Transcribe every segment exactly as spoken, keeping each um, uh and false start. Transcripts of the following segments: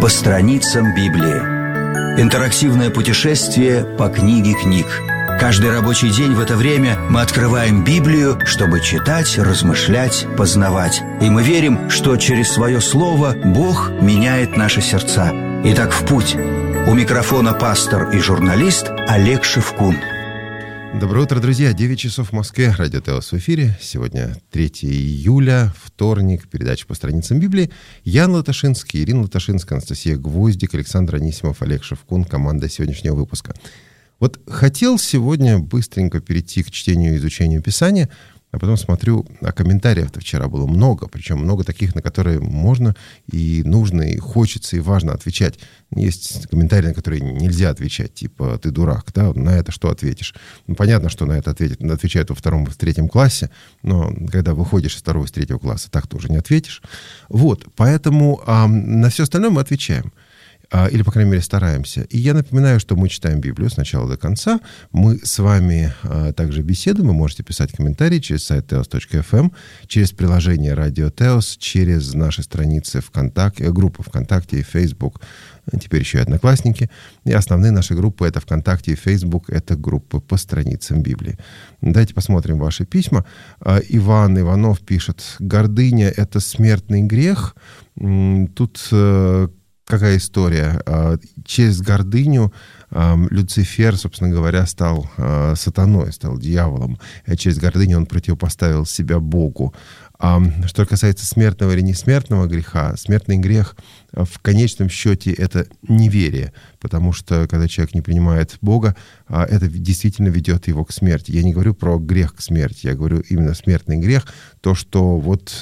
По страницам Библии. Интерактивное путешествие по книге книг. Каждый рабочий день в это время мы открываем Библию, чтобы читать, размышлять, познавать. И мы верим, что через свое слово Бог меняет наши сердца. Итак, в путь. У микрофона пастор и журналист Олег Шевкун. Доброе утро, друзья. девять часов в Москве. Радио Теос в эфире. Сегодня третьего июля, вторник. Передача по страницам Библии. Ян Латашинский, Ирина Латашинская, Анастасия Гвоздик, Александр Анисимов, Олег Шевкун. Команда сегодняшнего выпуска. Вот хотел сегодня быстренько перейти к чтению и изучению Писания, а потом смотрю, а комментариев-то вчера было много, причем много таких, на которые можно и нужно, и хочется, и важно отвечать. Есть комментарии, на которые нельзя отвечать, типа «ты дурак», да, на это что ответишь? Ну, понятно, что на это ответить, отвечают во втором и в третьем классе, но когда выходишь из второго и из третьего класса, так тоже не ответишь. Вот, поэтому а, на все остальное мы отвечаем. Или, по крайней мере, стараемся. И я напоминаю, что мы читаем Библию с начала до конца. Мы с вами а, также беседуем. Вы можете писать комментарии через сайт теос точка эф эм, через приложение Радио Теос, через наши страницы ВКонтакте, группы ВКонтакте и Facebook. Теперь еще и Одноклассники. И основные наши группы — это ВКонтакте и Facebook. Это группы по страницам Библии. Давайте посмотрим ваши письма. Иван Иванов пишет: «Гордыня — это смертный грех». Тут... Какая история? Через гордыню Люцифер, собственно говоря, стал сатаной, стал дьяволом. Через гордыню он противопоставил себя Богу. А что касается смертного или несмертного греха, смертный грех в конечном счете — это неверие, потому что когда человек не принимает Бога, это действительно ведет его к смерти. Я не говорю про грех к смерти, я говорю именно смертный грех, то, что вот...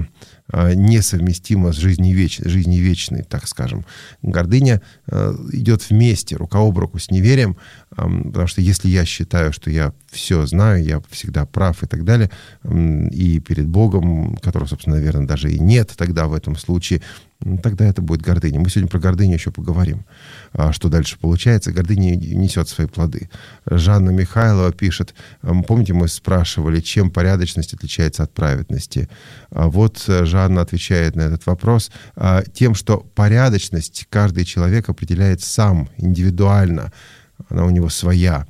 несовместимо с жизнью вечной, жизнью вечной, так скажем. Гордыня э, идет вместе, рука об руку с неверием, э, потому что если я считаю, что я все знаю, я всегда прав и так далее, э, и перед Богом, которого, собственно, наверное, даже и нет тогда в этом случае, тогда это будет гордыня. Мы сегодня про гордыню еще поговорим. Что дальше получается? Гордыня несет свои плоды. Жанна Михайлова пишет: помните, мы спрашивали, чем порядочность отличается от праведности? Вот Жанна отвечает на этот вопрос тем, что порядочность каждый человек определяет сам, индивидуально. Она у него своя.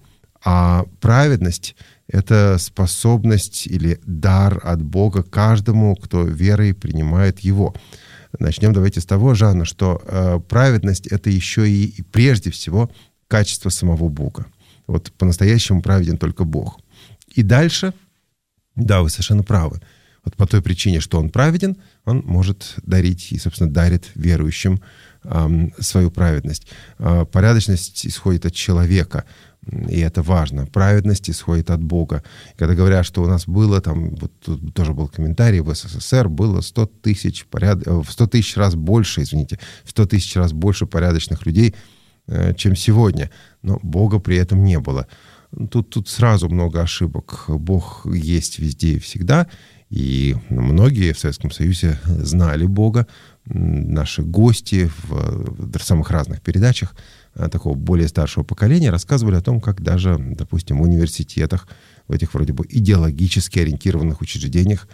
А праведность — это способность или дар от Бога каждому, кто верой принимает его. Начнем давайте с того, Жанна, что э, праведность — это еще и, и прежде всего качество самого Бога. Вот по-настоящему праведен только Бог. И дальше, да, вы совершенно правы. Вот по той причине, что Он праведен, Он может дарить и, собственно, дарит верующим э, свою праведность. Э, порядочность исходит от человека. И это важно. Праведность исходит от Бога. Когда говорят, что у нас было, там, вот тут тоже был комментарий, в СССР было сто тысяч, поряд... в сто тысяч раз больше, извините, в сто тысяч раз больше порядочных людей, чем сегодня. Но Бога при этом не было. Тут, тут сразу много ошибок. Бог есть везде и всегда. И многие в Советском Союзе знали Бога. Наши гости в, в самых разных передачах такого более старшего поколения рассказывали о том, как даже, допустим, в университетах, в этих вроде бы идеологически ориентированных учреждениях,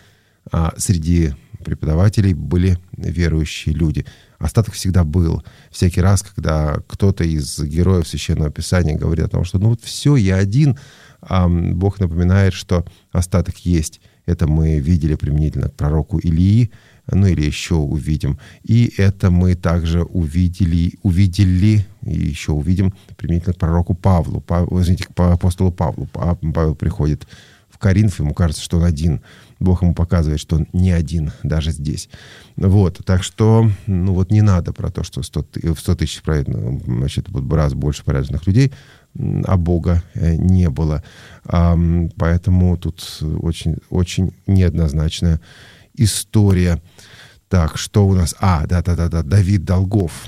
среди преподавателей были верующие люди. Остаток всегда был. Всякий раз, когда кто-то из героев Священного Писания говорит о том, что ну вот все, я один, Бог напоминает, что остаток есть. Это мы видели применительно к пророку Илии, ну или еще увидим. И это мы также увидели, увидели и еще увидим применительно к пророку Павлу, Пав, извините, к апостолу Павлу. Павел приходит в Коринф, ему кажется, что он один. Бог ему показывает, что он не один, даже здесь. Вот, так что, ну вот не надо про то, что сто, в сто тысяч праведных, значит, в раз больше порядочных людей, а Бога не было. Поэтому тут очень, очень неоднозначная история. Так, что у нас? А, да-да-да, Давид Долгов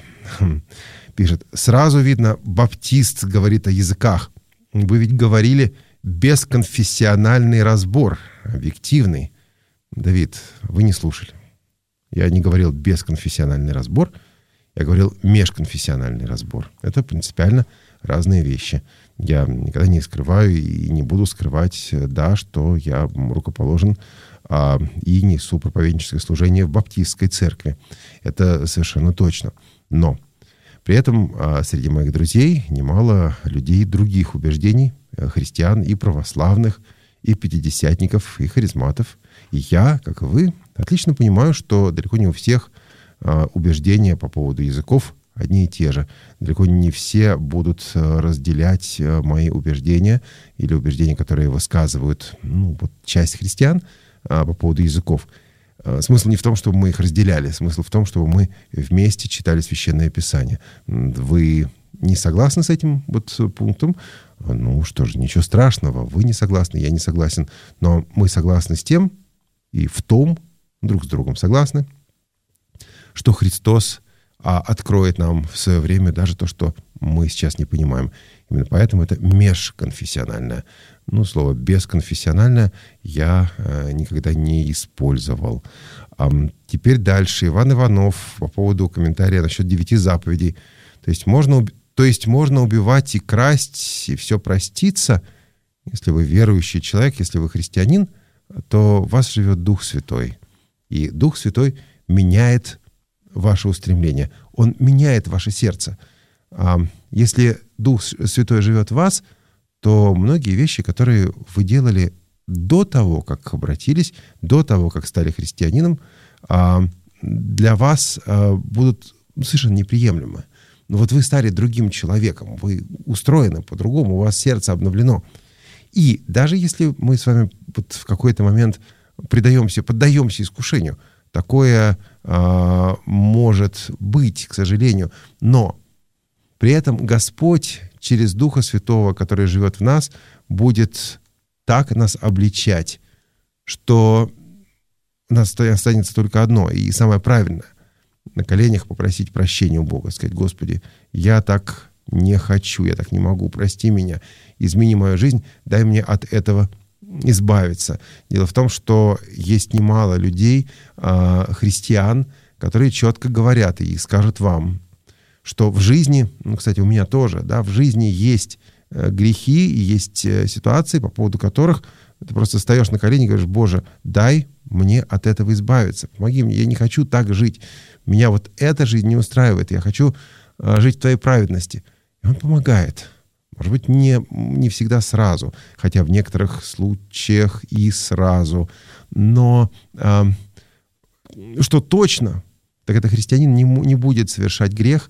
пишет: сразу видно, баптист говорит о языках. Вы ведь говорили бесконфессиональный разбор, объективный. Давид, вы не слушали. Я не говорил бесконфессиональный разбор, я говорил межконфессиональный разбор. Это принципиально разные вещи. Я никогда не скрываю и не буду скрывать, да, что я рукоположен а, и несу проповедническое служение в баптистской церкви. Это совершенно точно. Но при этом а, среди моих друзей немало людей других убеждений, христиан и православных, и пятидесятников, и харизматов. И я, как и вы, отлично понимаю, что далеко не у всех а, убеждения по поводу языков одни и те же. Далеко не все будут разделять мои убеждения или убеждения, которые высказывают, ну, вот часть христиан а, по поводу языков. А, смысл не в том, чтобы мы их разделяли. Смысл в том, чтобы мы вместе читали Священное Писание. Вы не согласны с этим вот пунктом? Ну что же, ничего страшного. Вы не согласны, я не согласен. Но мы согласны с тем и в том, друг с другом согласны, что Христос а откроет нам в свое время даже то, что мы сейчас не понимаем. Именно поэтому это межконфессиональное. Ну, слово «бесконфессиональное» я э, никогда не использовал. А теперь дальше. Иван Иванов по поводу комментария насчет девяти заповедей. То есть можно, то есть можно убивать и красть, и все проститься. Если вы верующий человек, если вы христианин, то в вас живет Дух Святой. И Дух Святой меняет ваше устремление. Он меняет ваше сердце. А если Дух Святой живет в вас, то многие вещи, которые вы делали до того, как обратились, до того, как стали христианином, для вас будут совершенно неприемлемы. Но вот вы стали другим человеком, вы устроены по-другому, у вас сердце обновлено. И даже если мы с вами вот в какой-то момент предаемся, поддаемся искушению, такое а, может быть, к сожалению. Но при этом Господь через Духа Святого, который живет в нас, будет так нас обличать, что у нас останется только одно, и самое правильное — на коленях попросить прощения у Бога, сказать: Господи, я так не хочу, я так не могу, прости меня, измени мою жизнь, дай мне от этого избавиться. Дело в том, что есть немало людей, христиан, которые четко говорят и скажут вам, что в жизни, ну, кстати, у меня тоже, да, в жизни есть грехи и есть ситуации, по поводу которых ты просто встаешь на колени и говоришь: Боже, дай мне от этого избавиться, помоги мне, я не хочу так жить, меня вот эта жизнь не устраивает, я хочу жить в Твоей праведности. И Он помогает. Может быть, не, не всегда сразу, хотя в некоторых случаях и сразу. Но э, что точно, так это христианин не, не будет совершать грех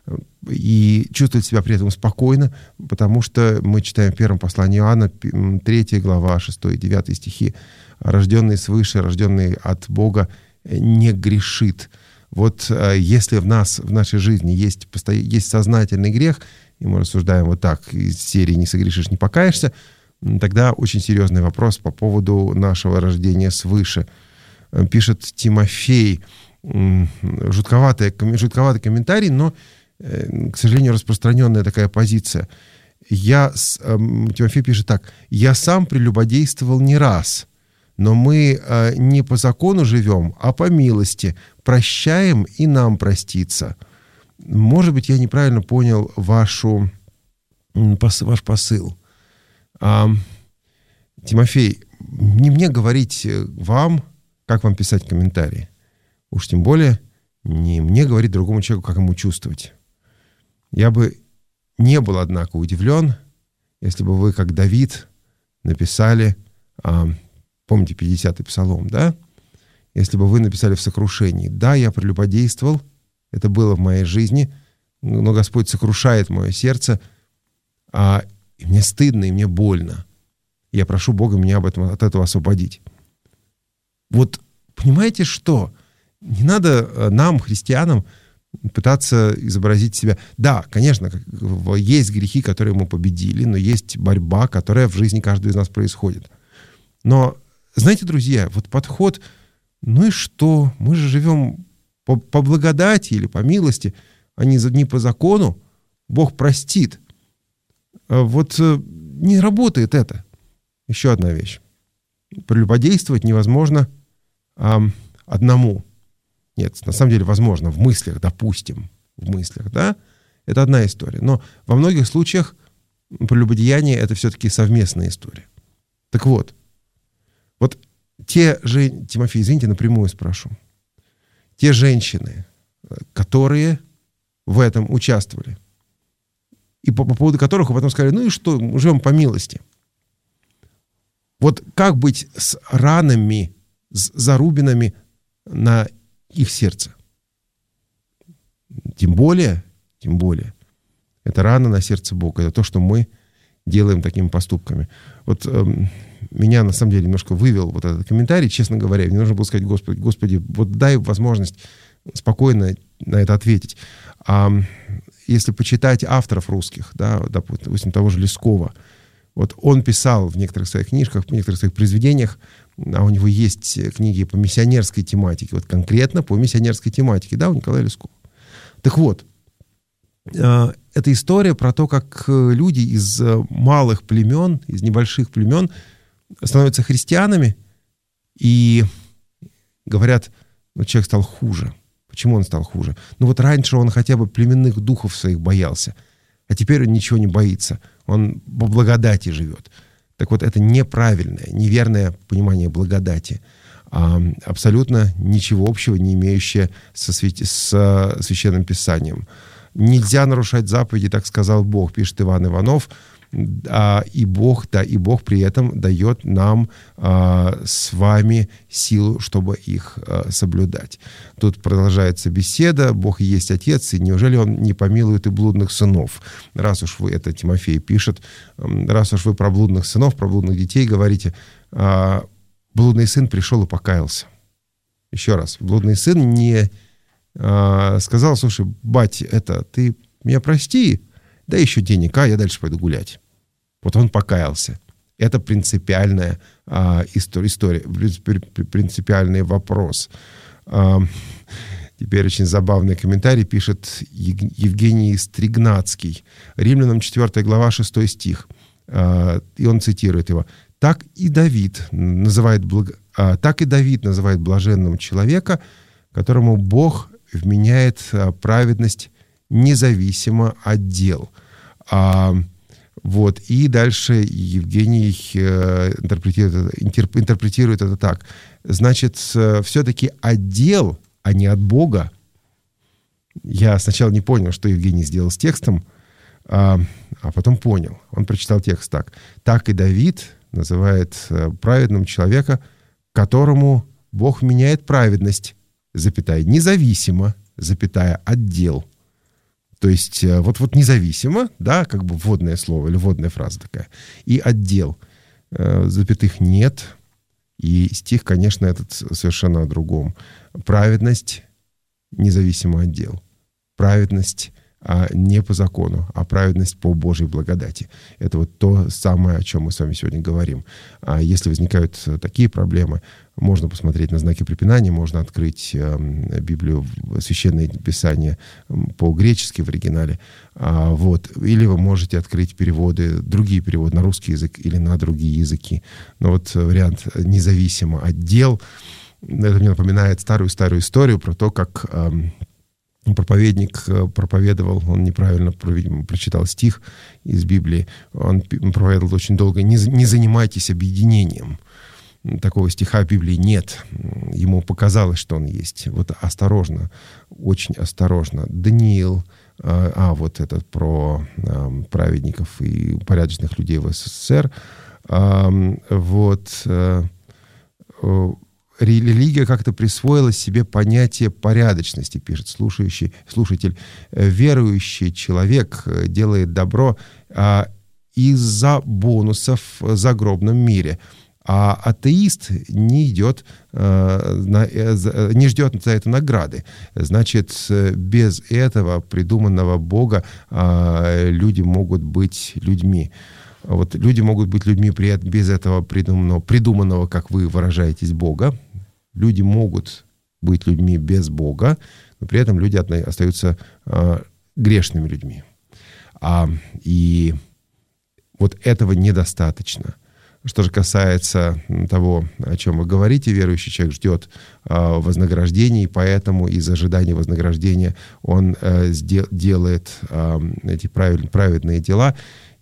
и чувствовать себя при этом спокойно, потому что мы читаем в первом послании Иоанна, третья глава, шестой и девятый стихи: «Рожденный свыше, рожденный от Бога, не грешит». Вот э, если в нас, в нашей жизни есть, есть сознательный грех, и мы рассуждаем вот так, из серии «не согрешишь, не покаешься», тогда очень серьезный вопрос по поводу нашего рождения свыше. Пишет Тимофей, жутковатый, жутковатый комментарий, но, к сожалению, распространенная такая позиция. Я, Тимофей пишет так: «Я сам прелюбодействовал не раз, но мы не по закону живем, а по милости, прощаем и нам простится». Может быть, я неправильно понял вашу, ваш посыл. А, Тимофей, не мне говорить вам, как вам писать комментарии. Уж тем более не мне говорить другому человеку, как ему чувствовать. Я бы не был, однако, удивлен, если бы вы, как Давид, написали, а, помните, пятидесятый псалом, да? Если бы вы написали в сокрушении: «Да, я прелюбодействовал, это было в моей жизни, но Господь сокрушает мое сердце, а, и мне стыдно, и мне больно. Я прошу Бога меня об этом, от этого освободить». Вот понимаете что? Не надо нам, христианам, пытаться изобразить себя. Да, конечно, есть грехи, которые мы победили, но есть борьба, которая в жизни каждого из нас происходит. Но, знаете, друзья, вот подход: ну и что? Мы же живем по, по благодати или по милости, а не, не по закону. Бог простит. Вот не работает это. Еще одна вещь. Прелюбодействовать невозможно а, одному. Нет, на самом деле возможно в мыслях, допустим, в мыслях, да? Это одна история. Но во многих случаях прелюбодеяние — это все-таки совместная история. Так вот, вот те же, Тимофей, извините, напрямую спрошу, те женщины, которые в этом участвовали, и по, по поводу которых вы потом сказали, ну и что, живем по милости. Вот как быть с ранами, с зарубинами на их сердце? Тем более, тем более, это рана на сердце Бога. Это то, что мы делаем такими поступками. Вот э, меня, на самом деле, немножко вывел вот этот комментарий, честно говоря. Мне нужно было сказать, Господи, Господи, вот дай возможность спокойно на это ответить. А если почитать авторов русских, да, допустим, того же Лескова, вот он писал в некоторых своих книжках, в некоторых своих произведениях, а у него есть книги по миссионерской тематике, вот конкретно по миссионерской тематике, да, у Николая Лескова. Так вот, это история про то, как люди из малых племен, из небольших племен становятся христианами и говорят, ну, человек стал хуже. Почему он стал хуже? Ну вот раньше он хотя бы племенных духов своих боялся, а теперь он ничего не боится. Он по благодати живет. Так вот, это неправильное, неверное понимание благодати. А абсолютно ничего общего не имеющее со, святи... с Священным Писанием. Нельзя нарушать заповеди, так сказал Бог, пишет Иван Иванов. А, и Бог, да, и Бог при этом дает нам а, с вами силу, чтобы их а, соблюдать. Тут продолжается беседа. Бог и есть Отец, и неужели Он не помилует и блудных сынов? Раз уж вы, это Тимофей пишет, раз уж вы про блудных сынов, про блудных детей говорите, а, блудный сын пришел и покаялся. Еще раз, блудный сын не а, сказал, слушай, бать, это, ты меня прости, дай еще денег, а я дальше пойду гулять. Вот он покаялся. Это принципиальная а, история, история, принципиальный вопрос. А, теперь очень забавный комментарий пишет Евгений Стригнацкий. Римлянам четвёртая глава, шестой стих. А, и он цитирует его. Так и Давид называет, благ... а, так и Давид называет блаженным человека, которому Бог вменяет а, праведность независимо от дел. А, вот, и дальше Евгений э, интерпретирует, интер, интерпретирует это так. Значит, э, все-таки от дел, а не от Бога. Я сначала не понял, что Евгений сделал с текстом, а, а потом понял. Он прочитал текст так. Так и Давид называет э, праведным человека, которому Бог вменяет праведность, запятая, независимо, запятая, от дел. То есть вот, вот независимо, да, как бы вводное слово или вводная фраза такая, и отдел. Э, запятых нет, и стих, конечно, этот совершенно о другом. Праведность независимо от дел. Праведность а не по закону, а праведность по Божьей благодати. Это вот то самое, о чем мы с вами сегодня говорим. А если возникают такие проблемы, можно посмотреть на знаки препинания, можно открыть э, Библию, Священное Писание по-гречески в оригинале. А, вот. Или вы можете открыть переводы, другие переводы на русский язык или на другие языки. Но вот вариант независимо от дел, это мне напоминает старую-старую историю про то, как э, проповедник проповедовал, он неправильно, видимо, прочитал стих из Библии, он проповедовал очень долго: не, не занимайтесь объединением. Такого стиха в Библии нет. Ему показалось, что он есть. Вот осторожно, очень осторожно. Даниил, а, а вот этот про а, праведников и порядочных людей в СССР, а, вот а, религия как-то присвоила себе понятие порядочности, пишет слушающий, слушатель. Верующий человек делает добро а, из-за бонусов в загробном мире. А атеист не идет, не ждет за это награды. Значит, без этого придуманного Бога люди могут быть людьми. Вот люди могут быть людьми без этого придуманного, придуманного, как вы выражаетесь, Бога. Люди могут быть людьми без Бога, но при этом люди остаются грешными людьми. И вот этого недостаточно. Что же касается того, о чем вы говорите, верующий человек ждет э, вознаграждения, и поэтому из ожидания вознаграждения он э, сдел, делает э, эти правиль, праведные дела.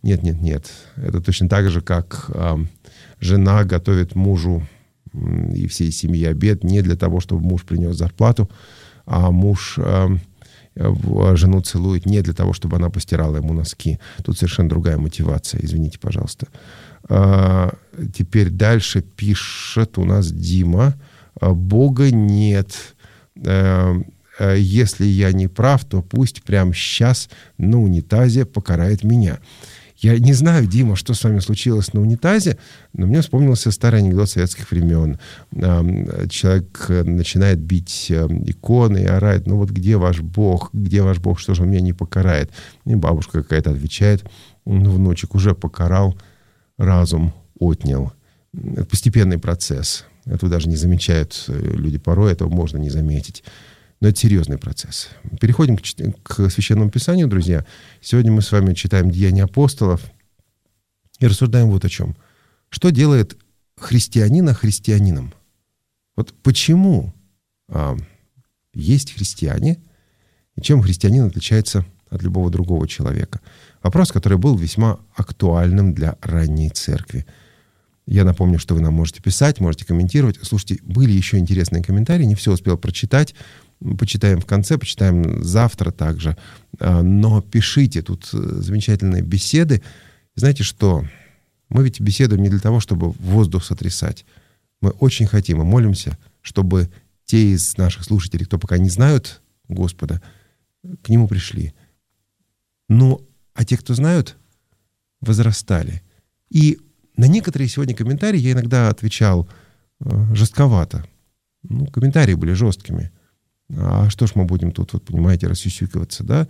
Нет, нет, нет. Это точно так же, как э, жена готовит мужу и всей семье обед не для того, чтобы муж принес зарплату, а муж э, жену целует не для того, чтобы она постирала ему носки. Тут совершенно другая мотивация, извините, пожалуйста. Э, теперь дальше пишет у нас Дима. Бога нет. Э, э, если я не прав, то пусть прямо сейчас на унитазе покарает меня. Я не знаю, Дима, что с вами случилось на унитазе, но мне вспомнился старый анекдот советских времен. Человек начинает бить иконы и орать: ну вот где ваш Бог, где ваш Бог, что же он меня не покарает? И бабушка какая-то отвечает: ну, внучек, уже покарал, разум отнял. Это постепенный процесс. Этого даже не замечают люди порой, этого можно не заметить. Но это серьезный процесс. Переходим к, к Священному Писанию, друзья. Сегодня мы с вами читаем Деяния апостолов и рассуждаем вот о чем. Что делает христианина христианином? Вот почему а, есть христиане, и чем христианин отличается от любого другого человека? Вопрос, который был весьма актуальным для ранней церкви. Я напомню, что вы нам можете писать, можете комментировать. Слушайте, были еще интересные комментарии, не все успел прочитать. Почитаем в конце, почитаем завтра также. Но пишите, тут замечательные беседы. Знаете что? Мы ведь беседуем не для того, чтобы воздух сотрясать. Мы очень хотим и молимся, чтобы те из наших слушателей, кто пока не знают Господа, к Нему пришли. Ну, а те, кто знают, возрастали. И на некоторые сегодня комментарии я иногда отвечал жестковато. Ну, комментарии были жесткими. А что ж мы будем тут, вот, понимаете, рассюсюкиваться, да?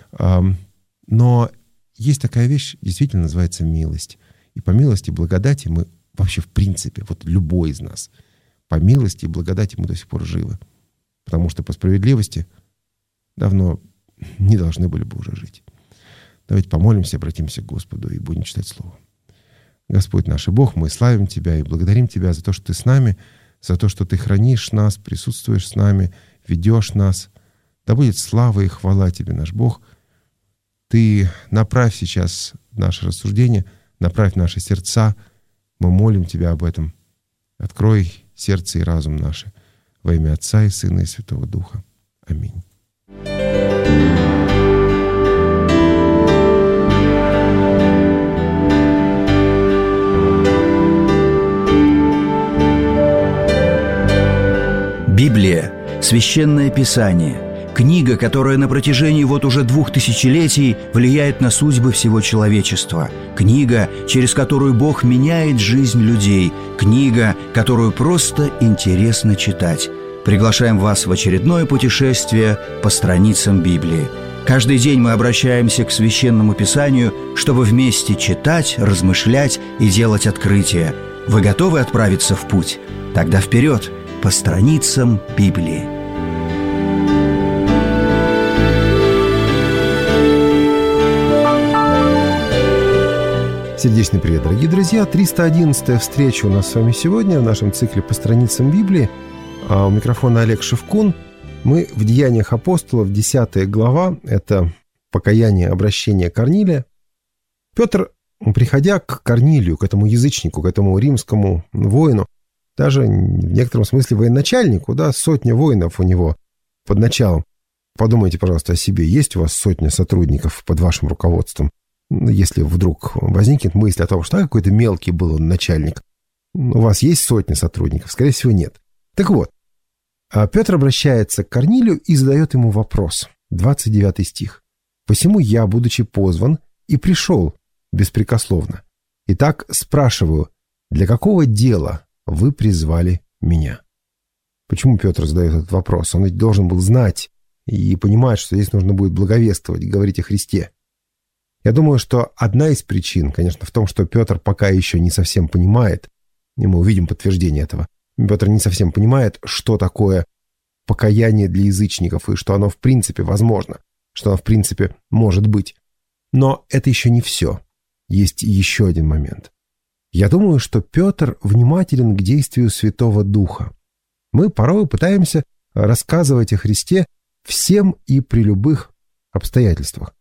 Но есть такая вещь, действительно называется милость. И по милости и благодати мы вообще в принципе, вот любой из нас, по милости и благодати мы до сих пор живы. Потому что по справедливости давно не должны были бы уже жить. Давайте помолимся, обратимся к Господу и будем читать Слово. Господь наш и Бог, мы славим Тебя и благодарим Тебя за то, что Ты с нами, за то, что Ты хранишь нас, присутствуешь с нами, ведешь нас. Да будет слава и хвала Тебе, наш Бог. Ты направь сейчас наше рассуждение, направь наши сердца. Мы молим Тебя об этом. Открой сердце и разум наши. Во имя Отца и Сына и Святого Духа. Аминь. Библия – Священное Писание, книга, которая на протяжении вот уже двух тысячелетий влияет на судьбы всего человечества, книга, через которую Бог меняет жизнь людей, книга, которую просто интересно читать. Приглашаем вас в очередное путешествие по страницам Библии. Каждый день мы обращаемся к Священному Писанию, чтобы вместе читать, размышлять и делать открытия. Вы готовы отправиться в путь? Тогда вперед! По страницам Библии. Сердечный привет, дорогие друзья. триста одиннадцатая встреча у нас с вами сегодня в нашем цикле по страницам Библии. А у микрофона Олег Шевкун. Мы в Деяниях апостолов, десятая глава. Это покаяние, обращение Корнилия. Петр, приходя к Корнилию, к этому язычнику, к этому римскому воину, даже в некотором смысле военачальнику, да, сотня воинов у него под началом. Подумайте, пожалуйста, о себе. Есть у вас сотня сотрудников под вашим руководством? Если вдруг возникнет мысль о том, что а, какой-то мелкий был он начальник, у вас есть сотня сотрудников? Скорее всего, нет. Так вот, Петр обращается к Корнилию и задает ему вопрос. двадцать девятый стих. «Посему я, будучи позван, и пришел беспрекословно. Итак, спрашиваю, для какого дела вы призвали меня?» Почему Петр задает этот вопрос? Он ведь должен был знать и понимать, что здесь нужно будет благовествовать, говорить о Христе. Я думаю, что одна из причин, конечно, в том, что Петр пока еще не совсем понимает, и мы увидим подтверждение этого, Петр не совсем понимает, что такое покаяние для язычников и что оно в принципе возможно, что оно в принципе может быть. Но это еще не все. Есть еще один момент. Я думаю, что Петр внимателен к действию Святого Духа. Мы порой пытаемся рассказывать о Христе всем и при любых обстоятельствах.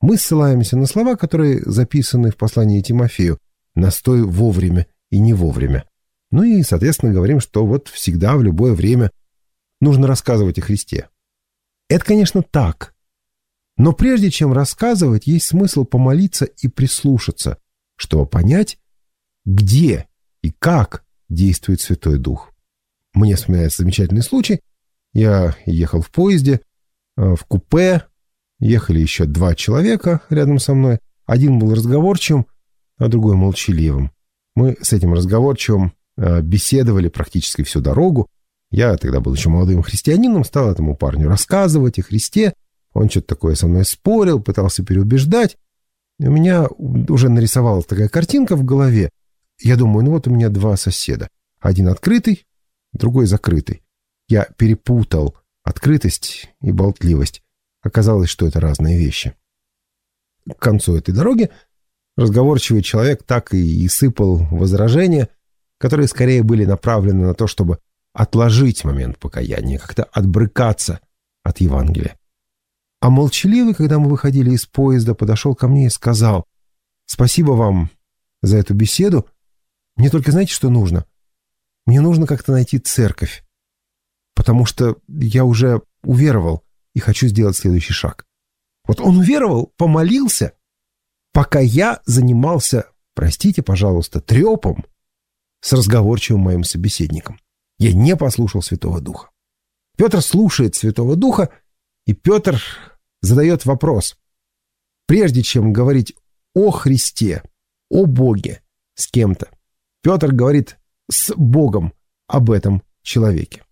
мы ссылаемся на слова, которые записаны в послании Тимофею: «Настой вовремя и не вовремя». Ну и, соответственно, говорим, что вот всегда, в любое время нужно рассказывать о Христе. Это, конечно, так. Но прежде чем рассказывать, есть смысл помолиться и прислушаться, чтобы понять, где и как действует Святой Дух. Мне вспоминается замечательный случай. Я ехал в поезде, в купе, ехали еще два человека рядом со мной. Один был разговорчивым, а другой молчаливым. Мы с этим разговорчивым беседовали практически всю дорогу. Я тогда был еще молодым христианином, стал этому парню рассказывать о Христе. Он что-то такое со мной спорил, пытался переубеждать. И у меня уже нарисовалась такая картинка в голове. Я думаю, ну вот у меня два соседа. Один открытый, другой закрытый. Я перепутал открытость и болтливость. Оказалось, что это разные вещи. К концу этой дороги разговорчивый человек так и сыпал возражения, которые скорее были направлены на то, чтобы отложить момент покаяния, как-то отбрыкаться от Евангелия. А молчаливый, когда мы выходили из поезда, подошел ко мне и сказал: «Спасибо вам за эту беседу. Мне только знаете, что нужно? Мне нужно как-то найти церковь, потому что я уже уверовал и хочу сделать следующий шаг». Вот он уверовал, помолился, пока я занимался, простите, пожалуйста, трепом с разговорчивым моим собеседником. Я не послушал Святого Духа. Петр слушает Святого Духа, и Петр задает вопрос. Прежде чем говорить о Христе, о Боге с кем-то, Петр говорит с Богом об этом человеке.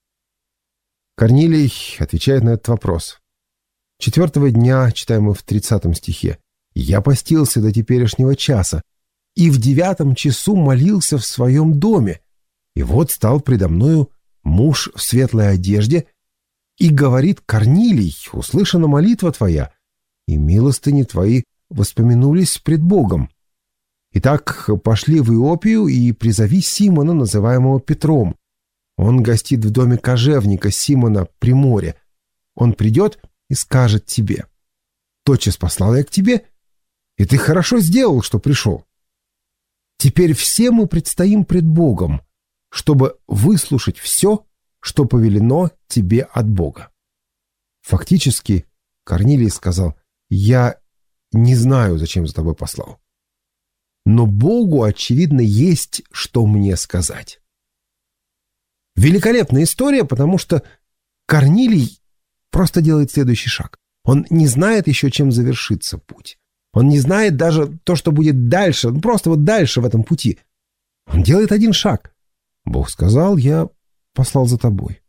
Корнилий отвечает на этот вопрос. Четвертого дня, читаем мы в тридцатом стихе, «Я постился до теперешнего часа, и в девятом часу молился в своем доме, и вот стал предо мною муж в светлой одежде, и говорит: Корнилий, услышана молитва твоя, и милостыни твои воспомянулись пред Богом. Итак, пошли в Иопию и призови Симона, называемого Петром. Он гостит в доме кожевника Симона при море. Он придет и скажет тебе: тотчас послал я к тебе, и ты хорошо сделал, что пришел. Теперь все мы предстоим пред Богом, чтобы выслушать все, что повелено тебе от Бога». Фактически Корнилий сказал: «Я не знаю, зачем за тобой послал. Но Богу, очевидно, есть что мне сказать». Великолепная история, потому что Корнилий просто делает следующий шаг. Он не знает еще, чем завершится путь. Он не знает даже то, что будет дальше, ну просто вот дальше в этом пути. Он делает один шаг. Бог сказал: «Я послал за тобой».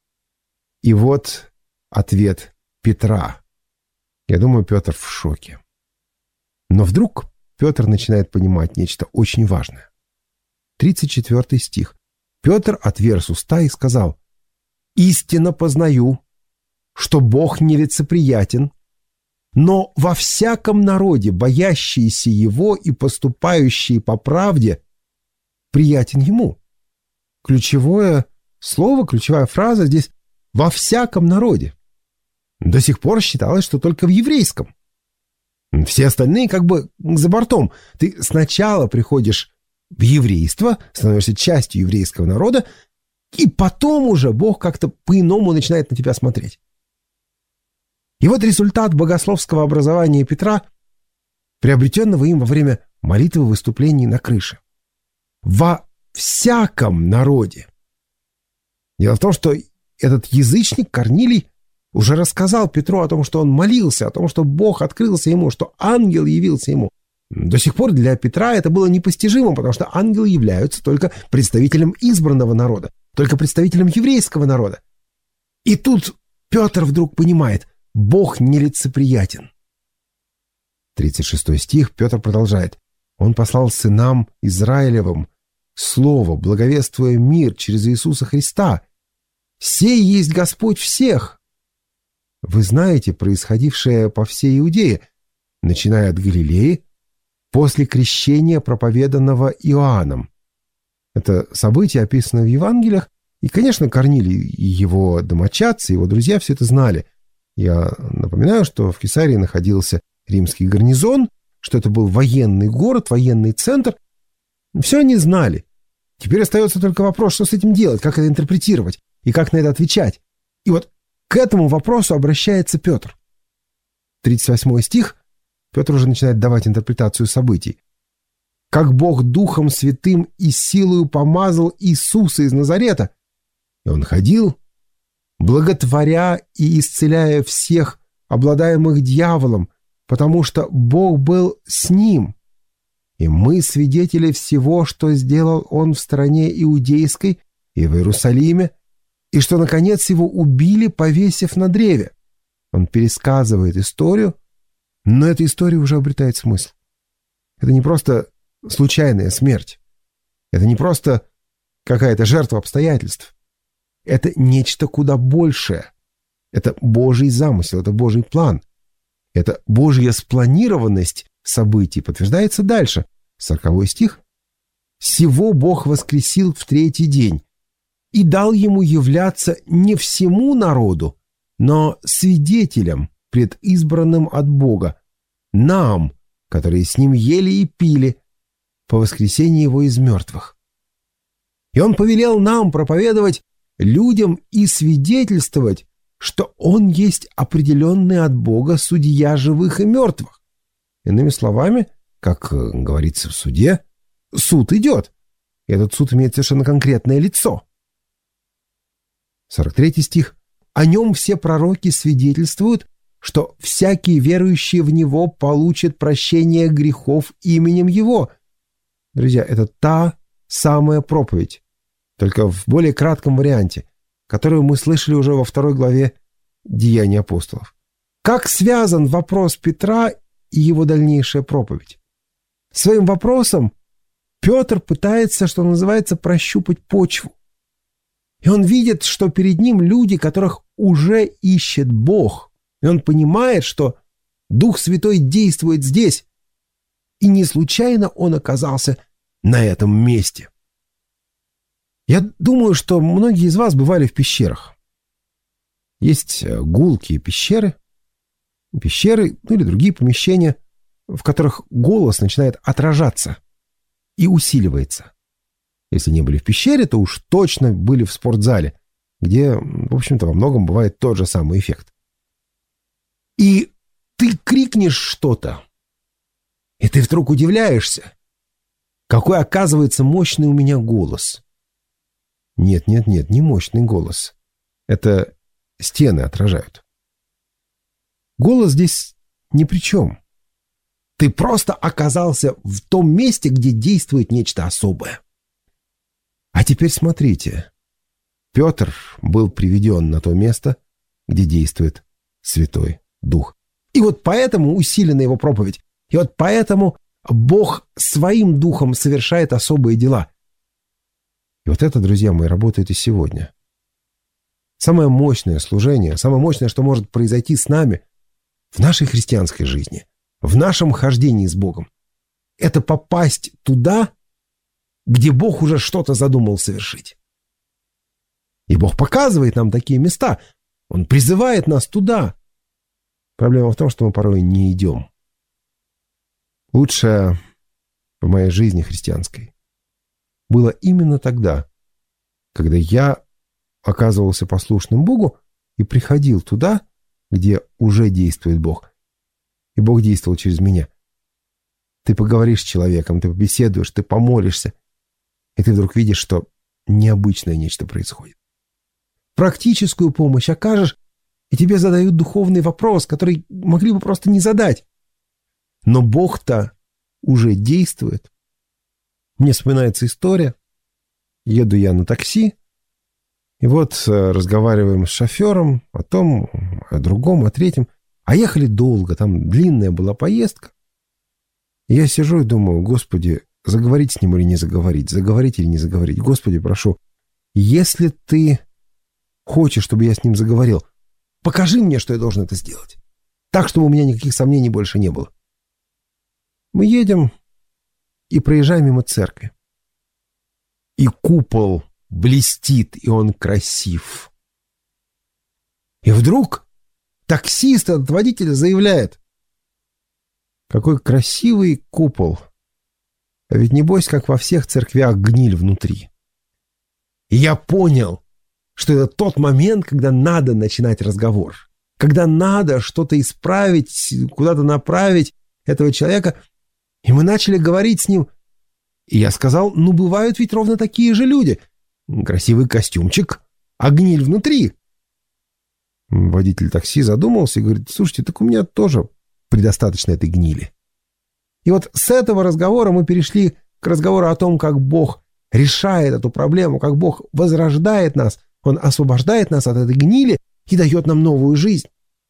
И вот ответ Петра. Я думаю, Петр в шоке. Но вдруг Петр начинает понимать нечто очень важное. тридцать четвёртый стих. Петр отверз уста и сказал: «Истинно познаю, что Бог нелицеприятен, но во всяком народе, боящиеся Его и поступающие по правде, приятен Ему». Ключевое слово, ключевая фраза здесь «во всяком народе». До сих пор считалось, что только в еврейском. Все остальные как бы за бортом. Ты сначала приходишь в еврейство, становишься частью еврейского народа, и потом уже Бог как-то по-иному начинает на тебя смотреть. И вот результат богословского образования Петра, приобретенного им во время молитвы выступлений на крыше. Во всяком народе. Дело в том, что этот язычник Корнилий уже рассказал Петру о том, что он молился, о том, что Бог открылся ему, что ангел явился ему. До сих пор для Петра это было непостижимо, потому что ангелы являются только представителем избранного народа, только представителем еврейского народа. И тут Петр вдруг понимает: Бог нелицеприятен. тридцать шестой стих, Петр продолжает. «Он послал сынам Израилевым слово, благовествуя мир через Иисуса Христа. Сей есть Господь всех». Вы знаете происходившее по всей Иудее, начиная от Галилеи, после крещения, проповеданного Иоанном. Это событие описано в Евангелиях, и, конечно, Корнилий и его домочадцы, его друзья все это знали. Я напоминаю, что в Кесарии находился римский гарнизон, что это был военный город, военный центр. Все они знали. Теперь остается только вопрос, что с этим делать, как это интерпретировать и как на это отвечать. И вот к этому вопросу обращается Петр. тридцать восьмой стих. Петр уже начинает давать интерпретацию событий. «Как Бог Духом Святым и силою помазал Иисуса из Назарета, и Он ходил, благотворя и исцеляя всех, обладаемых дьяволом, потому что Бог был с ним. И мы свидетели всего, что сделал Он в стране Иудейской и в Иерусалиме, и что, наконец, Его убили, повесив на древе». Он пересказывает историю, но эта история уже обретает смысл. Это не просто случайная смерть. Это не просто какая-то жертва обстоятельств. Это нечто куда большее. Это Божий замысел, это Божий план. Это Божья спланированность событий подтверждается дальше. сороковой стих. «Сего Бог воскресил в третий день и дал ему являться не всему народу, но свидетелям, предизбранным от Бога, нам, которые с ним ели и пили, по воскресении его из мертвых. И он повелел нам проповедовать людям и свидетельствовать, что он есть определенный от Бога судья живых и мертвых». Иными словами, как говорится в суде, суд идет. И этот суд имеет совершенно конкретное лицо. сорок третий стих. «О нем все пророки свидетельствуют, что всякий верующий в него получит прощение грехов именем его». Друзья, это та самая проповедь, только в более кратком варианте, которую мы слышали уже во второй главе Деяний апостолов. Как связан вопрос Петра и его дальнейшая проповедь? Своим вопросом Петр пытается, что называется, прощупать почву. И он видит, что перед ним люди, которых уже ищет Бог. И он понимает, что Дух Святой действует здесь. И не случайно он оказался на этом месте. Я думаю, что многие из вас бывали в пещерах. Есть гулкие пещеры, пещеры, ну или другие помещения, в которых голос начинает отражаться и усиливается. Если не были в пещере, то уж точно были в спортзале, где, в общем-то, во многом бывает тот же самый эффект. И ты крикнешь что-то, и ты вдруг удивляешься, какой, оказывается, мощный у меня голос. Нет, нет, нет, не мощный голос. Это стены отражают. Голос здесь ни при чем. Ты просто оказался в том месте, где действует нечто особое. А теперь смотрите. Петр был приведен на то место, где действует Святой Дух. И вот поэтому усилена его проповедь. И вот поэтому Бог своим духом совершает особые дела. И вот это, друзья мои, работает и сегодня. Самое мощное служение, самое мощное, что может произойти с нами в нашей христианской жизни, в нашем хождении с Богом, это попасть туда, где Бог уже что-то задумал совершить. И Бог показывает нам такие места. Он призывает нас туда. Проблема в том, что мы порой не идем. Лучшее в моей жизни христианской было именно тогда, когда я оказывался послушным Богу и приходил туда, где уже действует Бог. И Бог действовал через меня. Ты поговоришь с человеком, ты побеседуешь, ты помолишься, и ты вдруг видишь, что необычное нечто происходит. Практическую помощь окажешь, и тебе задают духовный вопрос, который могли бы просто не задать. Но Бог-то уже действует. Мне вспоминается история. Еду я на такси, и вот разговариваем с шофером о том, о другом, о третьем. А ехали долго, там длинная была поездка. И я сижу и думаю: Господи, заговорить с ним или не заговорить, заговорить или не заговорить. Господи, прошу, если ты хочешь, чтобы я с ним заговорил, покажи мне, что я должен это сделать. Так, чтобы у меня никаких сомнений больше не было. Мы едем и проезжаем мимо церкви. И купол блестит, и он красив. И вдруг таксист, этот водитель, заявляет: Какой красивый купол. А ведь небось, как во всех церквях, гниль внутри. И я понял, что это тот момент, когда надо начинать разговор. Когда надо что-то исправить, куда-то направить этого человека. И мы начали говорить с ним. И я сказал, ну, бывают ведь ровно такие же люди. Красивый костюмчик, а гниль внутри. Водитель такси задумался и говорит, слушайте, так у меня тоже предостаточно этой гнили. И вот с этого разговора мы перешли к разговору о том, как Бог решает эту проблему, как Бог возрождает нас, Он освобождает нас от этой гнили и дает нам новую жизнь.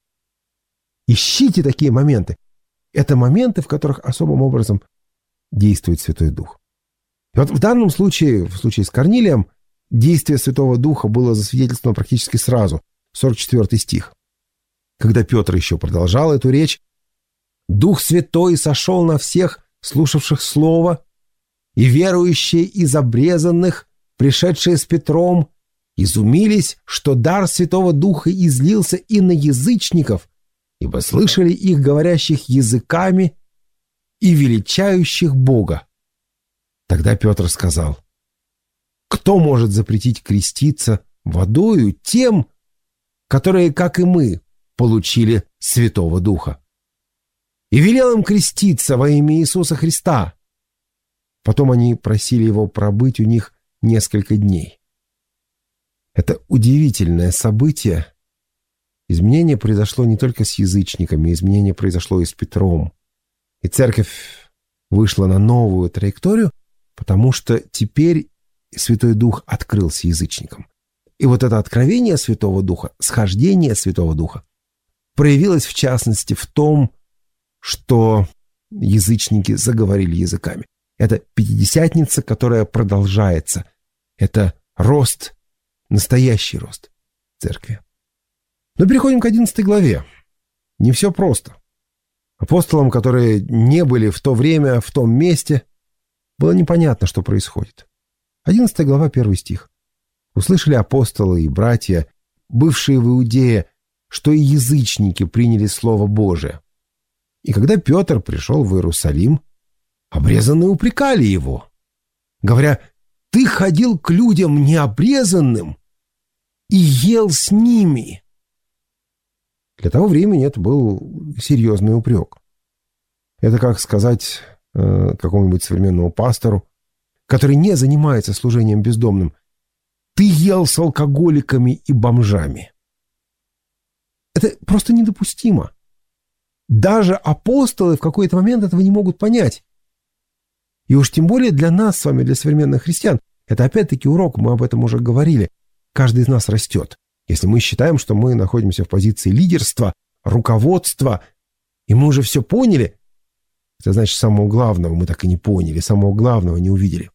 Ищите такие моменты. Это моменты, в которых особым образом действует Святой Дух. И вот в данном случае, в случае с Корнилием, действие Святого Духа было засвидетельствовано практически сразу. сорок четвёртый стих. Когда Петр еще продолжал эту речь, Дух Святой сошел на всех, слушавших Слово, и верующие из обрезанных, пришедшие с Петром, изумились, что дар Святого Духа излился и на язычников, ибо слышали их говорящих языками и величающих Бога. Тогда Петр сказал, кто может запретить креститься водою тем, которые, как и мы, получили Святого Духа? И велел им креститься во имя Иисуса Христа. Потом они просили его пробыть у них несколько дней. Это удивительное событие. Изменение произошло не только с язычниками, изменение произошло и с Петром. И церковь вышла на новую траекторию, потому что теперь Святой Дух открылся язычникам. И вот это откровение Святого Духа, схождение Святого Духа, проявилось в частности в том, что язычники заговорили языками. Это Пятидесятница, которая продолжается. Это рост, настоящий рост церкви. Но переходим к одиннадцатой главе. Не все просто. Апостолам, которые не были в то время, в том месте, было непонятно, что происходит. одиннадцатая глава, первый стих. Услышали апостолы и братья, бывшие в Иудее, что и язычники приняли Слово Божие. И когда Петр пришел в Иерусалим, обрезанные упрекали его, говоря, «Ты ходил к людям необрезанным и ел с ними». Для того времени это был серьезный упрек. Это как сказать э, какому-нибудь современному пастору, который не занимается служением бездомным, «Ты ел с алкоголиками и бомжами». Это просто недопустимо. Даже апостолы в какой-то момент этого не могут понять. И уж тем более для нас с вами, для современных христиан, это опять-таки урок, мы об этом уже говорили. Каждый из нас растет. Если мы считаем, что мы находимся в позиции лидерства, руководства, и мы уже все поняли, это значит, самого главного мы так и не поняли, самого главного не увидели.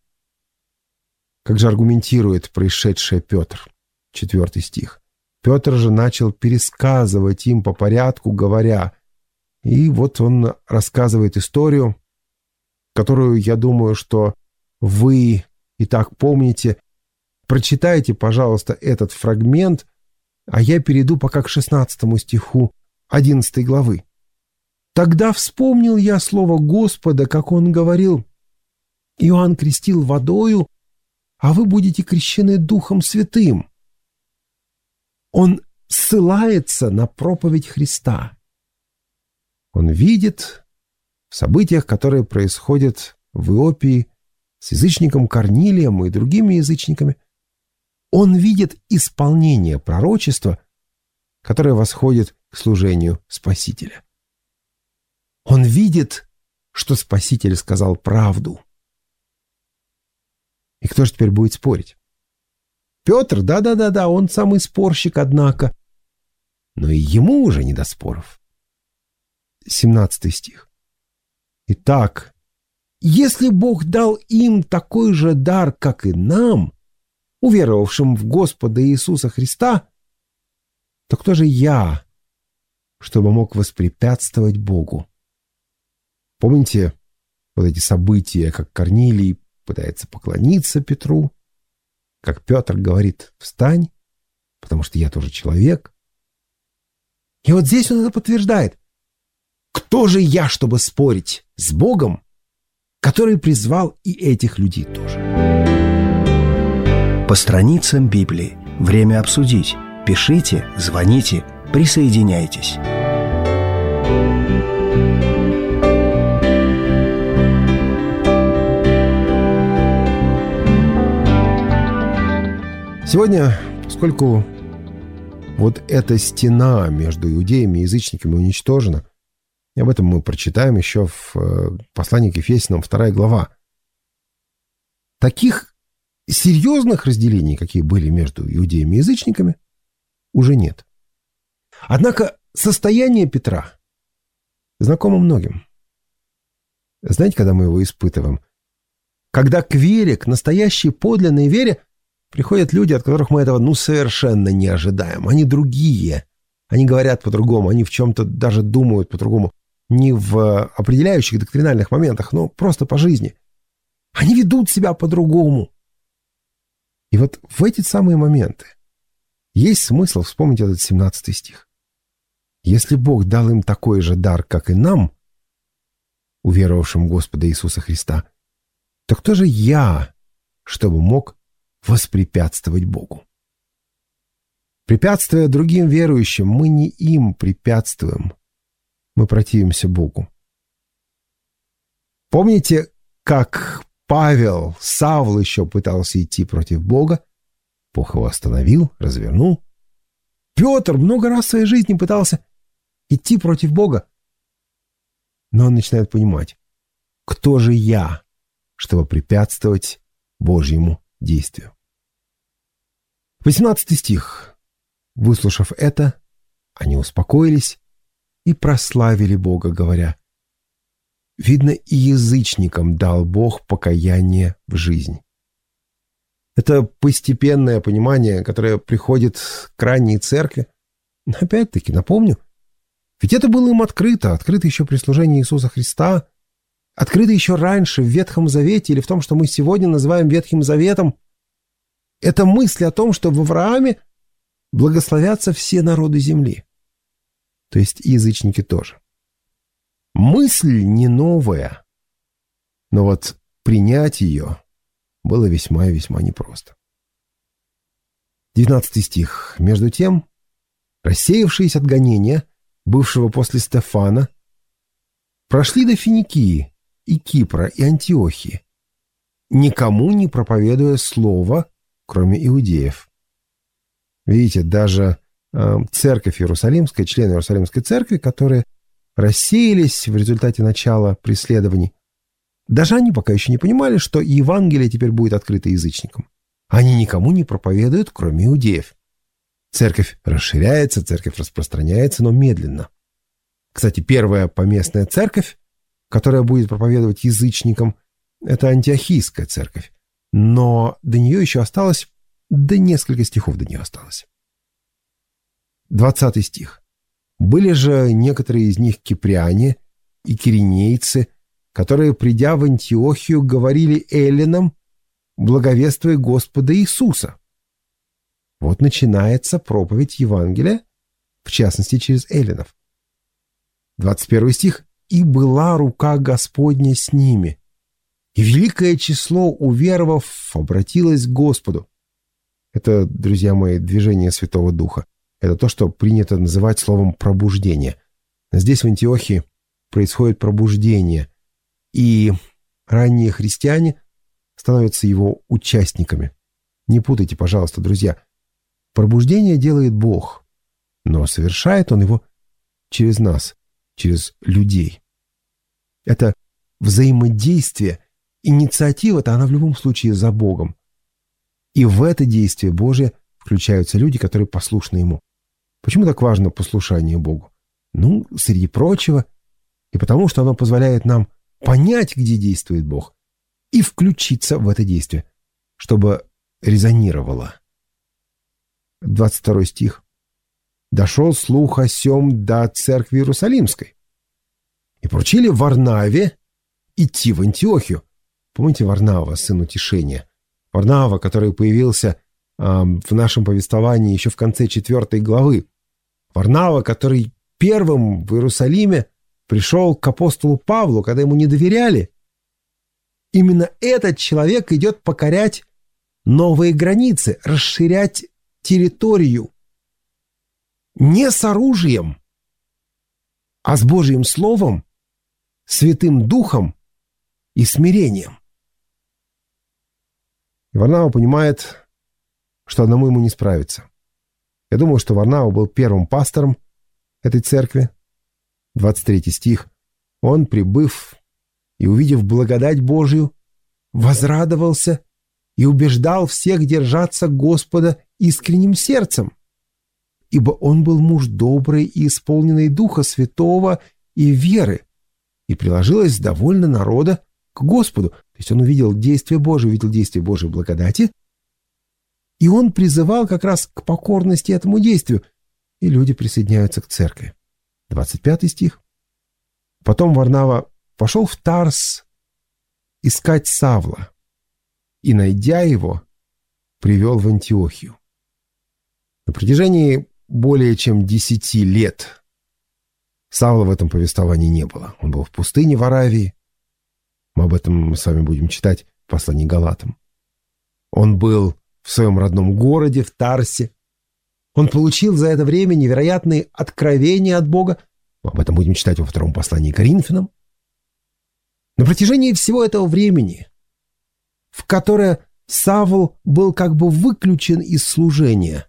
Как же аргументирует происшедшее Петр? Четвертый стих. Петр же начал пересказывать им по порядку, говоря, и вот он рассказывает историю, которую, я думаю, что вы и так помните. Прочитайте, пожалуйста, этот фрагмент, а я перейду пока к шестнадцатому стиху одиннадцатой главы. «Тогда вспомнил я слово Господа, как он говорил, Иоанн крестил водою, а вы будете крещены Духом Святым». Он ссылается на проповедь Христа. Он видит в событиях, которые происходят в Иопии с язычником Корнилием и другими язычниками, он видит исполнение пророчества, которое восходит к служению Спасителя. Он видит, что Спаситель сказал правду. И кто же теперь будет спорить? Петр, да-да-да-да, он самый спорщик, однако. Но и ему уже не до споров. семнадцатый стих. Итак, если Бог дал им такой же дар, как и нам, уверовавшим в Господа Иисуса Христа, то кто же я, чтобы мог воспрепятствовать Богу? Помните вот эти события, как Корнилий пытается поклониться Петру, как Петр говорит «встань, потому что я тоже человек». И вот здесь он это подтверждает. Кто же я, чтобы спорить с Богом, который призвал и этих людей тоже? По страницам Библии. Время обсудить. Пишите, звоните, присоединяйтесь. Сегодня, поскольку вот эта стена между иудеями и язычниками уничтожена, и об этом мы прочитаем еще в послании к Ефесянам, вторая глава. Таких серьезных разделений, какие были между иудеями и язычниками, уже нет. Однако состояние Петра знакомо многим. Знаете, когда мы его испытываем? Когда к вере, к настоящей подлинной вере приходят люди, от которых мы этого ну совершенно не ожидаем. Они другие. Они говорят по-другому, они в чем-то даже думают по-другому. Не в определяющих доктринальных моментах, но просто по жизни. Они ведут себя по-другому. И вот в эти самые моменты есть смысл вспомнить этот семнадцатый стих. Если Бог дал им такой же дар, как и нам, уверовавшим в Господа Иисуса Христа, то кто же я, чтобы мог воспрепятствовать Богу? Препятствуя другим верующим, мы не им препятствуем, мы противимся Богу. Помните, как Павел, Савл еще пытался идти против Бога? Бог его остановил, развернул. Петр много раз в своей жизни пытался идти против Бога. Но он начинает понимать, кто же я, чтобы препятствовать Божьему действию. восемнадцатый стих. Выслушав это, они успокоились и прославили Бога, говоря: видно, и язычникам дал Бог покаяние в жизнь. Это постепенное понимание, которое приходит к ранней церкви. Но опять-таки напомню, ведь это было им открыто, открыто еще при служении Иисуса Христа, открыто еще раньше в Ветхом Завете или в том, что мы сегодня называем Ветхим Заветом. Это мысль о том, что в Аврааме благословятся все народы земли. То есть и язычники тоже. Мысль не новая, но вот принять ее было весьма и весьма непросто. девятнадцатый стих. Между тем, рассеявшись от гонения, бывшего после Стефана, прошли до Финикии и Кипра и Антиохии, никому не проповедуя слова, кроме иудеев. Видите, даже э, церковь Иерусалимская, члены Иерусалимской церкви, которые рассеялись в результате начала преследований, даже они пока еще не понимали, что Евангелие теперь будет открыто язычникам. Они никому не проповедуют, кроме иудеев. Церковь расширяется, церковь распространяется, но медленно. Кстати, первая поместная церковь, которая будет проповедовать язычникам, это Антиохийская церковь. Но до нее еще осталось, да несколько стихов до нее осталось. двадцатый стих. Были же некоторые из них кипряне и киринейцы, которые, придя в Антиохию, говорили эллинам, благовествуя Господа Иисуса. Вот начинается проповедь Евангелия, в частности, через эллинов. двадцать первый стих. «И была рука Господня с ними, и великое число уверовав обратилось к Господу». Это, друзья мои, движение Святого Духа. Это то, что принято называть словом «пробуждение». Здесь, в Антиохии, происходит пробуждение, и ранние христиане становятся его участниками. Не путайте, пожалуйста, друзья. Пробуждение делает Бог, но совершает Он его через нас, через людей. Это взаимодействие, инициатива-то она в любом случае за Богом. И в это действие Божие включаются люди, которые послушны Ему. Почему так важно послушание Богу? Ну, среди прочего, и потому что оно позволяет нам понять, где действует Бог, и включиться в это действие, чтобы резонировало. двадцать второй стих. «Дошел слух о сем до церкви Иерусалимской, и поручили Варнаве идти в Антиохию». Помните Варнава, сын утешения? Варнава, который появился э, в нашем повествовании еще в конце четвертой главы. Варнава, который первым в Иерусалиме пришел к апостолу Павлу, когда ему не доверяли, именно этот человек идет покорять новые границы, расширять территорию. Не с оружием, а с Божьим Словом, Святым Духом и смирением. И Варнава понимает, что одному ему не справиться. Я думаю, что Варнава был первым пастором этой церкви. двадцать третий стих. Он, прибыв и увидев благодать Божию, возрадовался и убеждал всех держаться Господа искренним сердцем, ибо он был муж добрый и исполненный Духа Святого и веры, и приложилось довольно народа к Господу. То есть он увидел действие Божие, увидел действие Божьей благодати, и он призывал как раз к покорности этому действию, и люди присоединяются к церкви. двадцать пятый стих. Потом Варнава пошел в Тарс искать Савла, и, найдя его, привел в Антиохию. На протяжении более чем десяти лет Савла в этом повествовании не было. Он был в пустыне в Аравии. Мы об этом мы с вами будем читать в послании к Галатам. Он был в своем родном городе, в Тарсе. Он получил за это время невероятные откровения от Бога. Мы об этом будем читать во втором послании к Коринфянам. На протяжении всего этого времени, в которое Савл был как бы выключен из служения,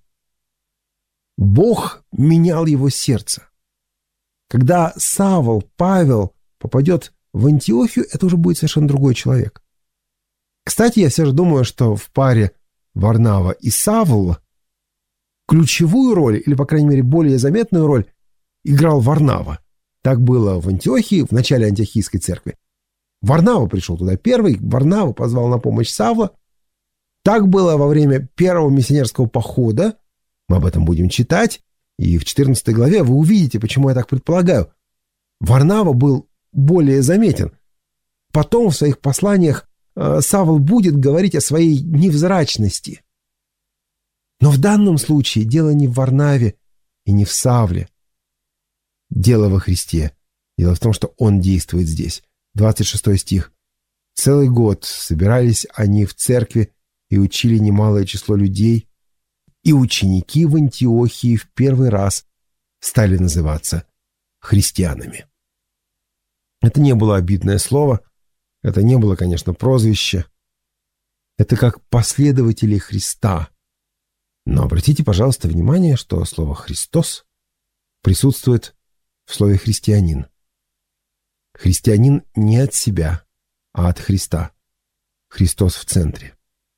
Бог менял его сердце. Когда Савл, Павел, попадет в Антиохию, это уже будет совершенно другой человек. Кстати, я все же думаю, что в паре Варнава и Савл ключевую роль, или, по крайней мере, более заметную роль, играл Варнава. Так было в Антиохии, в начале Антиохийской церкви. Варнава пришел туда первый, Варнава позвал на помощь Савла. Так было во время первого миссионерского похода. Мы об этом будем читать, и в четырнадцатой главе вы увидите, почему я так предполагаю. Варнава был более заметен. Потом в своих посланиях э, Савл будет говорить о своей невзрачности. Но в данном случае дело не в Варнаве и не в Савле. Дело во Христе. Дело в том, что Он действует здесь. двадцать шестой стих. «Целый год собирались они в церкви и учили немалое число людей, и ученики в Антиохии в первый раз стали называться христианами». Это не было обидное слово, это не было, конечно, прозвище. Это как последователи Христа. Но обратите, пожалуйста, внимание, что слово «Христос» присутствует в слове «христианин». Христианин не от себя, а от Христа. Христос в центре.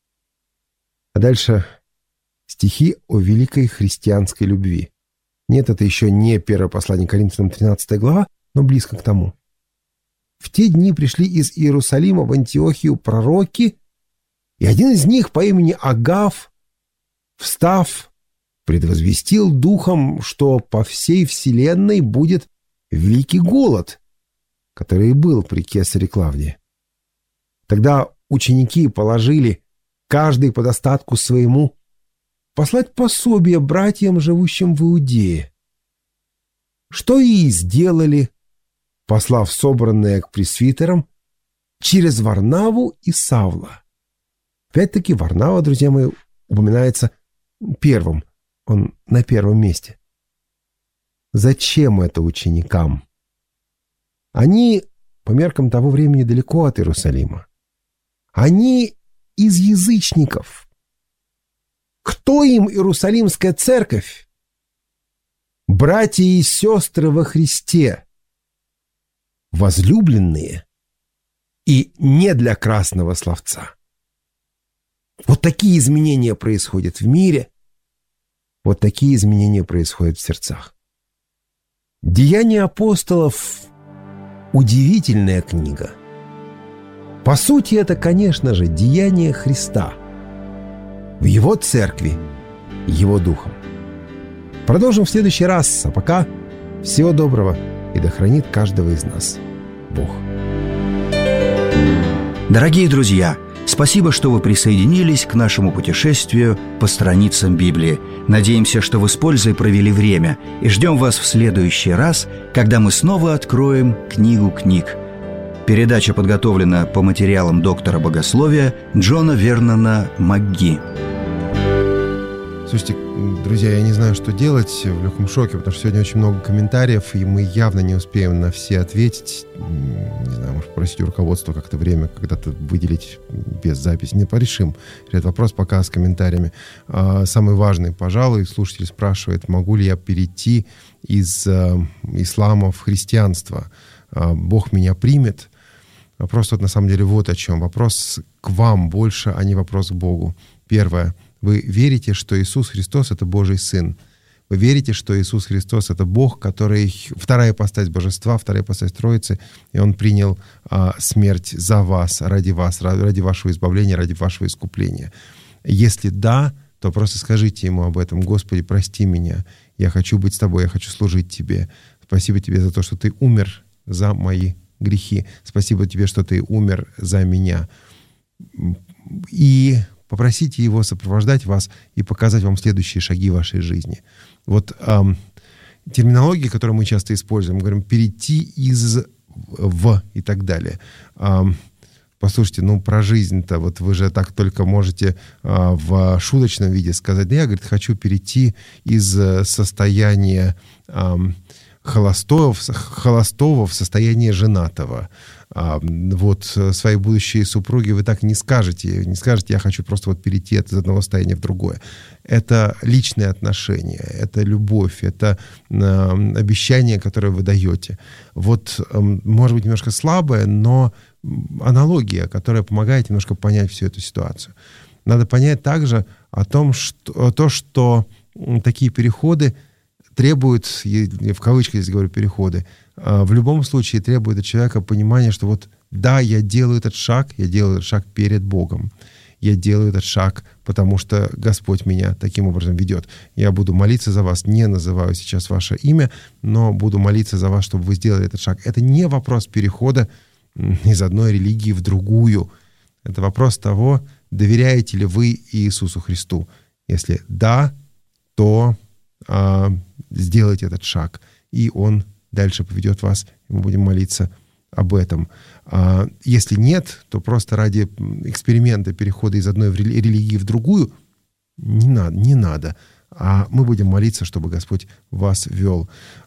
А дальше стихи о великой христианской любви. Нет, это еще не первое послание к Коринфянам, тринадцатая глава, но близко к тому. В те дни пришли из Иерусалима в Антиохию пророки, и один из них по имени Агав, встав, предвозвестил духом, что по всей вселенной будет великий голод, который и был при кесаре Клавдии. Тогда ученики положили каждый по достатку своему послать пособие братьям, живущим в Иудее. Что и сделали, послав собранное к пресвитерам через Варнаву и Савла. Опять-таки Варнава, друзья мои, упоминается первым. Он на первом месте. Зачем это ученикам? Они, по меркам того времени, далеко от Иерусалима. Они из язычников. Кто им Иерусалимская церковь? Братья и сестры во Христе, возлюбленные и не для красного словца. Вот такие изменения происходят в мире, вот такие изменения происходят в сердцах. Деяния апостолов – удивительная книга. По сути, это, конечно же, деяния Христа в Его церкви, Его Духом. Продолжим в следующий раз, а пока всего доброго и да хранит каждого из нас Бог. Дорогие друзья, спасибо. Спасибо, что вы присоединились к нашему путешествию по страницам Библии. Надеемся, что вы с пользой провели время, и ждем вас в следующий раз, когда мы снова откроем книгу книг. Передача подготовлена по материалам доктора богословия Джона Вернона МакГи. Слушайте, друзья, я не знаю, что делать, в легком шоке, потому что сегодня очень много комментариев, и мы явно не успеем на все ответить. Не знаю, может, попросить у руководства как-то время когда-то выделить без записи. Не, порешим этот вопрос пока с комментариями. А, самый важный, пожалуй, слушатель спрашивает, могу ли я перейти из а, ислама в христианство? А, Бог меня примет? Вопрос вот на самом деле вот о чем. Вопрос к вам больше, а не вопрос к Богу. Первое. Вы верите, что Иисус Христос — это Божий Сын. Вы верите, что Иисус Христос — это Бог, который... Вторая ипостась Божества, вторая ипостась Троицы, и Он принял а, смерть за вас, ради вас, ради вашего избавления, ради вашего искупления. Если да, то просто скажите Ему об этом. Господи, прости меня, я хочу быть с Тобой, я хочу служить Тебе. Спасибо Тебе за то, что Ты умер за мои грехи. Спасибо Тебе, что Ты умер за меня. И... попросите Его сопровождать вас и показать вам следующие шаги в вашей жизни. Вот эм, терминология, которую мы часто используем, мы говорим «перейти из в» и так далее. Эм, послушайте, ну про жизнь-то, вот вы же так только можете э, в шуточном виде сказать, да я, говорит, хочу перейти из состояния эм, холостого, холостого в состояние женатого. А, вот своей будущей супруге вы так не скажете, не скажете, я хочу просто вот перейти от одного состояния в другое. Это личные отношения, это любовь, это а, обещание, которое вы даете. Вот, а, может быть, немножко слабая, но аналогия, которая помогает немножко понять всю эту ситуацию. Надо понять также о том, что то, что такие переходы требуют, в кавычках здесь говорю, переходы, в любом случае требует от человека понимания, что вот да, я делаю этот шаг, я делаю этот шаг перед Богом. Я делаю этот шаг, потому что Господь меня таким образом ведет. Я буду молиться за вас, не называю сейчас ваше имя, но буду молиться за вас, чтобы вы сделали этот шаг. Это не вопрос перехода из одной религии в другую. Это вопрос того, доверяете ли вы Иисусу Христу. Если да, то а, сделайте этот шаг, и Он дальше поведет вас, и мы будем молиться об этом. А если нет, то просто ради эксперимента перехода из одной религии в другую не надо, не надо. А мы будем молиться, чтобы Господь вас вел.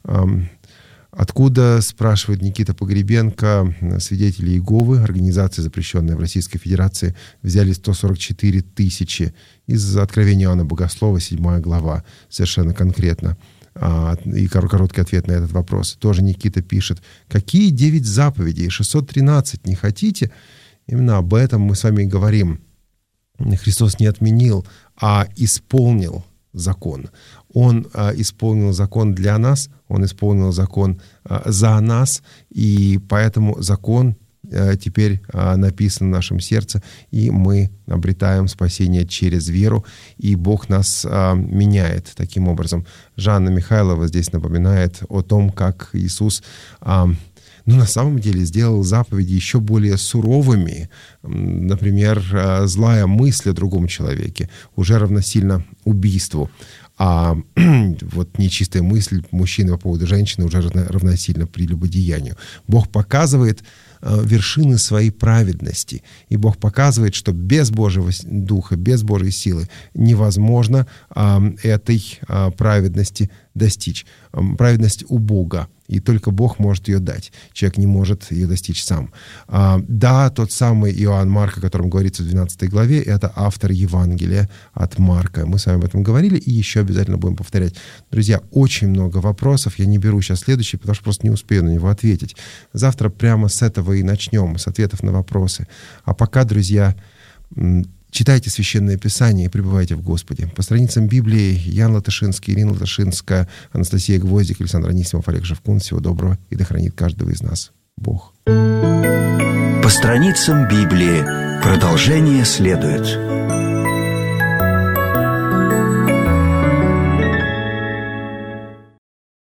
Откуда, спрашивает Никита Погребенко, свидетели Иеговы, организация, запрещенная в Российской Федерации, взяли сто сорок четыре тысячи из Откровения Иоанна Богослова, седьмая глава, совершенно конкретно. И короткий ответ на этот вопрос. Тоже Никита пишет, какие девять заповедей, шестьсот тринадцать не хотите? Именно об этом мы с вами и говорим. Христос не отменил, а исполнил закон. Он а, исполнил закон для нас, Он исполнил закон а, за нас, и поэтому закон а, теперь а, написан в нашем сердце, и мы обретаем спасение через веру, и Бог нас а, меняет таким образом. Жанна Михайлова здесь напоминает о том, как Иисус а, ну, на самом деле сделал заповеди еще более суровыми. Например, а, злая мысль о другом человеке уже равносильно убийству. А вот нечистая мысль мужчины по поводу женщины уже равносильно прелюбодеянию. Бог показывает э, вершины своей праведности. И Бог показывает, что без Божьего Духа, без Божьей силы невозможно э, этой э, праведности достичь. Э, праведность у Бога. И только Бог может ее дать. Человек не может ее достичь сам. А, да, тот самый Иоанн Марк, о котором говорится в двенадцатой главе, это автор Евангелия от Марка. Мы с вами об этом говорили и еще обязательно будем повторять. Друзья, очень много вопросов. Я не беру сейчас следующий, потому что просто не успею на него ответить. Завтра прямо с этого и начнем, с ответов на вопросы. А пока, друзья, читайте Священное Писание и пребывайте в Господе. По страницам Библии Ян Латышинский, Ирина Латышинская, Анастасия Гвоздик, Александр Анисимов, Олег Живкун. Всего доброго и да хранит каждого из нас Бог. По страницам Библии продолжение следует.